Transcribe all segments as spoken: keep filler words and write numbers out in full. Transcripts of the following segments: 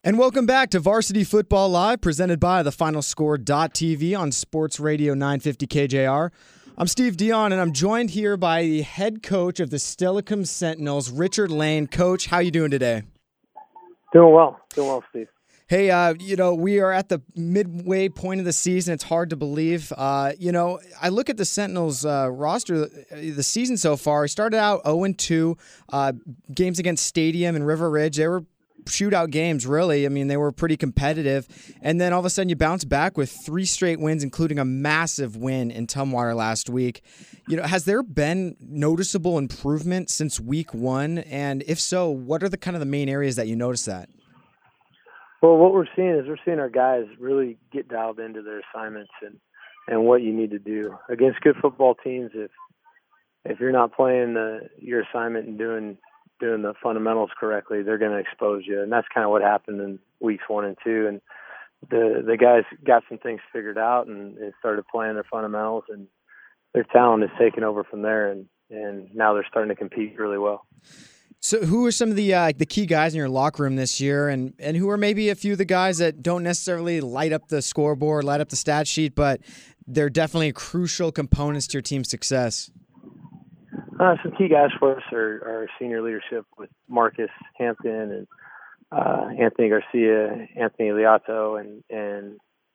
And welcome back to Varsity Football Live, presented by the final score dot t v on Sports Radio nine fifty K J R. I'm Steve Dion, and I'm joined here by the head coach of the Steilacoom Sentinels, Richard Lane. Coach, how you doing today? Doing well. Doing well, Steve. Hey, uh, you know, we are at the midway point of the season. It's hard to believe. Uh, you know, I look at the Sentinels uh, roster, the season so far. We started out oh and two, uh, games against Stadium and River Ridge. They were shootout games, really. I mean, they were pretty competitive. And then all of a sudden you bounce back with three straight wins, including a massive win in Tumwater last week. You know, has there been noticeable improvement since week one? And if so, what are the kind of the main areas that you notice that? Well, what we're seeing is we're seeing our guys really get dialed into their assignments and, and what you need to do. Against good football teams, if if you're not playing the, your assignment and doing doing the fundamentals correctly, they're going to expose you. And that's kind of what happened in weeks one and two. And the the guys got some things figured out and, and started playing their fundamentals, and their talent is taken over from there. And, and now they're starting to compete really well. So who are some of the uh, the key guys in your locker room this year, and, and who are maybe a few of the guys that don't necessarily light up the scoreboard, light up the stat sheet, but they're definitely crucial components to your team's success? Uh, some key guys for us are, are senior leadership with Marcus Hampton and uh, Anthony Garcia, Anthony Liato, and, and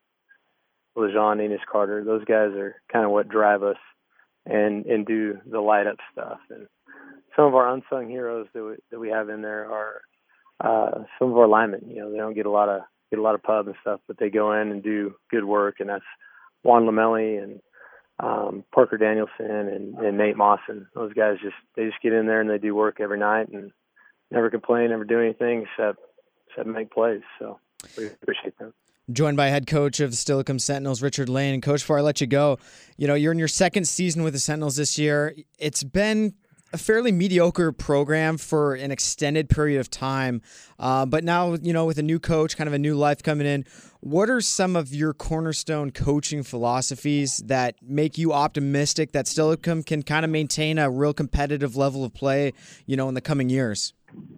Lejean Enos Carter. Those guys are kind of what drive us and, and do the light-up stuff. And some of our unsung heroes that we, that we have in there are uh, some of our linemen. You know, they don't get a lot of get a lot of pub and stuff, but they go in and do good work, and that's Juan Lamelli and Um, Parker Danielson and, and Nate Mawson. Those guys just they just get in there and they do work every night and never complain, never do anything except except make plays. So we appreciate them. Joined by head coach of the Steilacoom Sentinels, Richard Lane. And Coach, before I let you go, you know, you're in your second season with the Sentinels this year. It's been a fairly mediocre program for an extended period of time. Uh, but now, you know, with a new coach, kind of a new life coming in, what are some of your cornerstone coaching philosophies that make you optimistic that Steilacoom can kind of maintain a real competitive level of play, you know, in the coming years?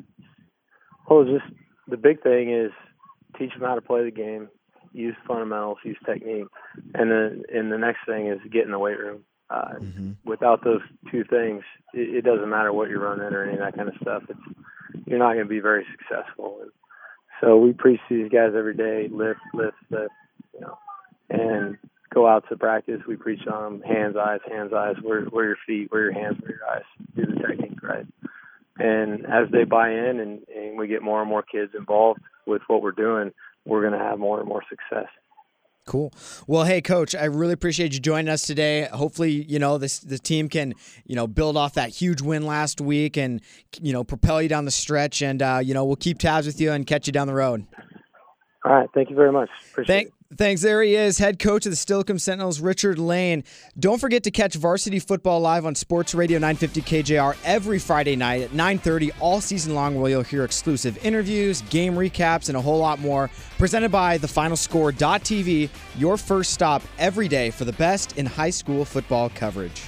Well, just the big thing is teach them how to play the game, use fundamentals, use technique. And then and the next thing is get in the weight room. Uh, mm-hmm. Without those two things, it, it doesn't matter what you're running or any of that kind of stuff. It's you're not going to be very successful. And so we preach to these guys every day: lift, lift, lift, you know, and go out to practice. We preach on them: hands, eyes, hands, eyes. Where, where your feet, where your hands, where your eyes. Do the technique right. And as they buy in, and, and we get more and more kids involved with what we're doing, we're going to have more and more success. Cool. Well, hey, Coach, I really appreciate you joining us today. Hopefully, you know, this the team can, you know, build off that huge win last week and, you know, propel you down the stretch. And, uh, you know, we'll keep tabs with you and catch you down the road. All right. Thank you very much. Appreciate Thank- it. Thanks. There he is, head coach of the Steilacoom Sentinels, Richard Lane. Don't forget to catch Varsity Football Live on Sports Radio nine fifty K J R every Friday night at nine thirty all season long, where you'll hear exclusive interviews, game recaps, and a whole lot more. Presented by the final score dot t v, your first stop every day for the best in high school football coverage.